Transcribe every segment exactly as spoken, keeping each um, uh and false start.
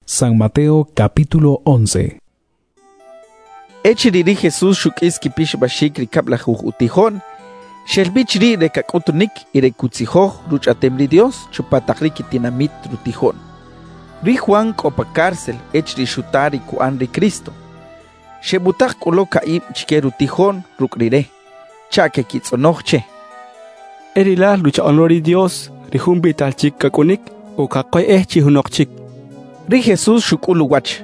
San Mateo capítulo once. Echiriri Jesús shukis kipish bashik rikabla utijón. Shelbichri rekakutunik irekutzijoj ruchatemri Dios chupatakri kitinamit rutijón. Ri Juan kopa cárcel echri shutari kuanri Cristo. Shebutak koloka ib chikeru tijón rukrire. Chake kitsonoche. Erila lucha honori Dios rihumbi talchik kakunik o kakoy eh chihunokchik. Ri Jesús shukulu wach.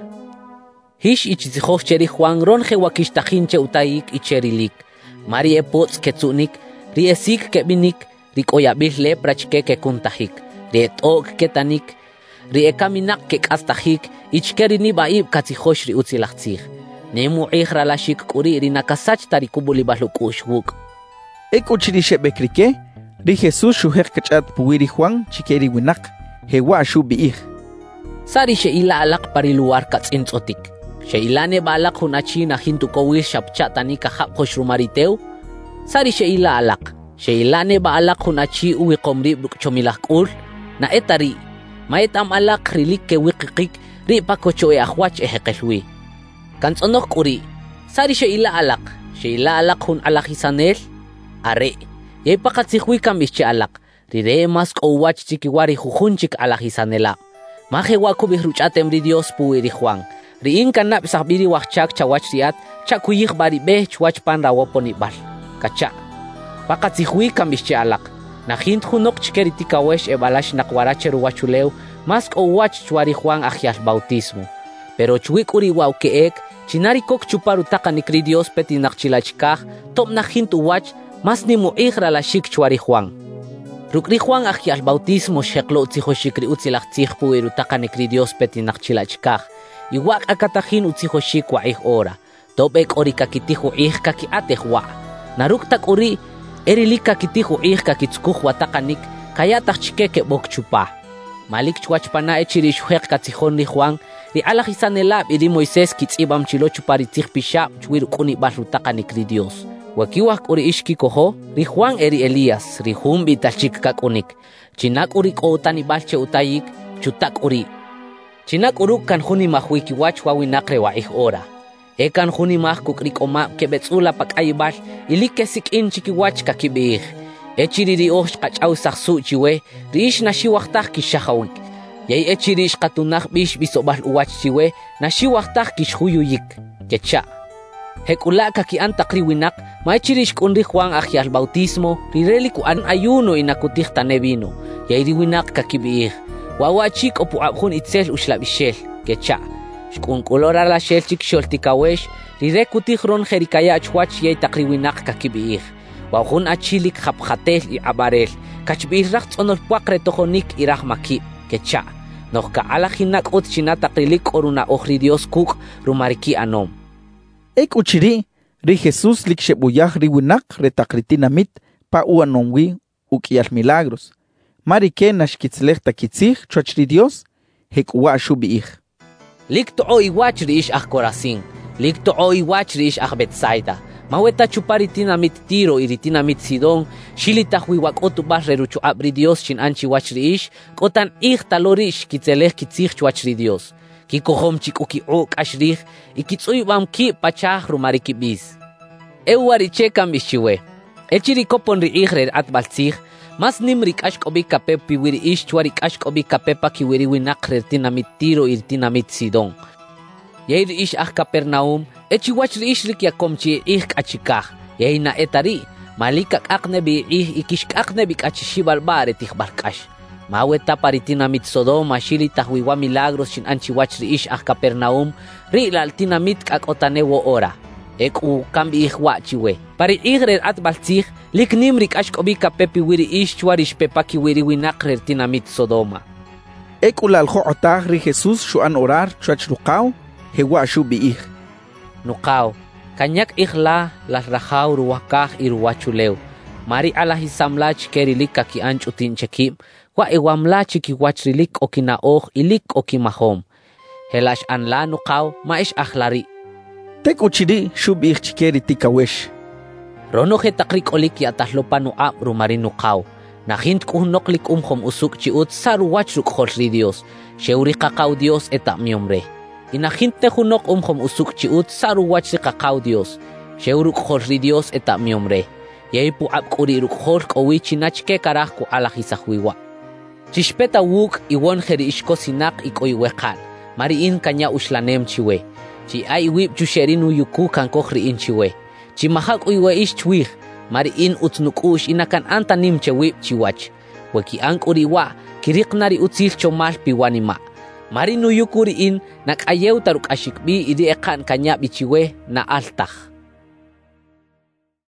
Hish ichizijoj cheri Juan ronje wakishtajinche utaik icherilik. Mari epots ketsunik, ri esik kebinik, ri koyabil lepra chike ke kuntahik, ri etok ketanik, ri ekaminak ke kastajik, ichkerini baib katzijosh ri utzilachzig. Nemu ichra lashik kuri ri nakasach tarikubuli bahlukushwuk. Ekuchiri shebekrike, ri Jesús shuhek kachat puwiri Juan chikeri winak, hewa shubiih. Sari sheila alak pariluar katzintzotik. Sheilane balak hunachi na hintu kowil shapchatani kahap hoshrumariteu. Sari sheila alak. Sheilane balak hunachi uwi komri chomilakul. Na etari. Maetam alak rilik ke wikikik ri pakocho e ahwach ehekelwi. Kansonok uri. Sari sheila alak. Sheila alak hun alakisanel. Are. Yay pakatsihwi kambische alak. Rire mas kowach chikiwari hujunchik alakisanela. Maje waku bihruchatem ri Dios puwiri Juan. Riin kanap sabiri wachak chawach riat chakuyik bari be chwach pan rawoponi bal kacha pakatzihui kambische alak na hint hunok chkeritika wesh e balash nakwarache ruwachuleu mask o wach chwari Juan ajial bautismo pero chwik uri wau keek chinari kok chuparu takanikri Dios petinak chilachkaj top na hint uwach mas ni muigra la shik chwari Juan rukri Juan ajial bautismo sheklo tzihoshikri utzilach tzihpu iru takanikri Dios petinak chilachkaj Iwak akatajin utzihoshik wa ih ora. Tobek ori kakitihu ih kaki ateh wa. Naruktak ori erili kakitihu ih kakitskuh watakanik kayatak chikeke bok chupa. Malik chwachpana echiri shuhek katzihon li Juan. Ri alajisanelab iri Moises kitzibam chilo chuparitih pishab chwir kuni bahrutakanik ri Dios. Wakiwak ori ishki koho, ri Juan eri Elias, ri humbi talchik kakunik. Chinak uri kootani balche utayik, chutak uri. Chinak uruk kan huni mahwiki wach wawinakre wa ih ora. E kan huni mah kukrik oma kebetsula pak ayibal ilik kesik in chiki wach kakibih. E chiriri osh kachaw saksu chiwe riish na shiwaktah kishahawik. Yay e chirish katunah bish bisobal uwach chiwe na shiwaktah kishhuyuyik. Kecha. Hekula kaki antakri winak ma e chirish kunri Juan ajial bautismo rireli ku an ayuno inakutih tanebino. Yay riwinak kakibih. Wawachik opu abhun itzel ushlabishel, kecha. Shkun kolora la shel chik sholtikawesh, rirekuti hron jerikaya achwach yay takriwinak kakibih. Wahun achilik haphatel i abarel, kachbih rachts onor puakre tohonik irah maki, kecha. Nohka alahinak ot chinatakrilik oruna ohri Dios kuk rumariki anom. Ek uchiri, ri Jesús lik shebuyah riwinak retakritinamit pa uanomwi ukial milagros. Mari ke nashkitzlech takitzich chuachri Dios hek wa shubiih. Lik to oi wach riish ah Corazin, lik to oi wach riish ah Betsaida. Maweta chuparitina mit Tiro iritina mit Sidon, shilitahwi wak otu barre ruchu abri Dios chin anchi wach riish, kotan ih talorish kitzelech kitzich chuachri Dios. Kikohom chikuki ok ashrich, ikitzui bam ki pachah rumariki bis. Ewari chekam bishiwe. Echiri kopon riih rer at baltzich, Mas nimrik ashkobi kapepi wiri ish chwarik ashkobi kapepa ki wiri winak rertina mit Tiro irtina mit Sidon. Yair ish ah Capernaum, echi wach ish rik yakomchi ih kachikah. Yair na etari, malikak aknebi ih ikishk aknebi kachishibal bare tihbarkash. Maweta paritina mit Sodoma shili tahwiwa milagros shin anchi wach ish ah Capernaum, ri laltina mit kak otanewo ora. Ek u kambi ih wachiwe. Pari igrer at baltzich, lik nimrik ashkobi kapepi wiri ish chwarish pepaki wiri winak rertina mit Sodoma. Ek ulaljo otah ri Jesús shuan orar chuach rukaw, hewa shubiih. Nukaw, kanyak ihla las rahaw ruwakah iruwachuleu. Mari alahisamla chikerilik kaki anch utin chekib, wa ewamla chiki wachrilik okinaoh ilik okimahom. Helash anla nukaw, maish ahlari. Tek uchiri shubih chikeri tikawesh. Rono he takrik olik ya tahlopanu ab rumarinu kaw. Nahint kuhnoklik umhom usuk chiut saruwach ruk khol Dios. Sheuri kakao Dios eta miomre. Inahint te hunok umhom usuk chiut saruwach si kakao Dios. Sheuruk khol Dios eta miomre. Yaipu apkuri ruk khol kowi chinachke karah ku alahisahwiwa. Chishpeta wuk iwon heri ishko sinak ikoiwekan. Mariin kanya uslanem chiwe. Chi ay wip chusherinu yuku kan kohriin chiwe. Chi mahak uiwe ish chwih. Mariin utnukush inakan antanim chewip chiwach. Weki ang uriwa, kirik nari utsil chomal piwanima. Marinu yukuriin, nak ayaw taruk ashikbi idi ekan kanya bichiwe na altah.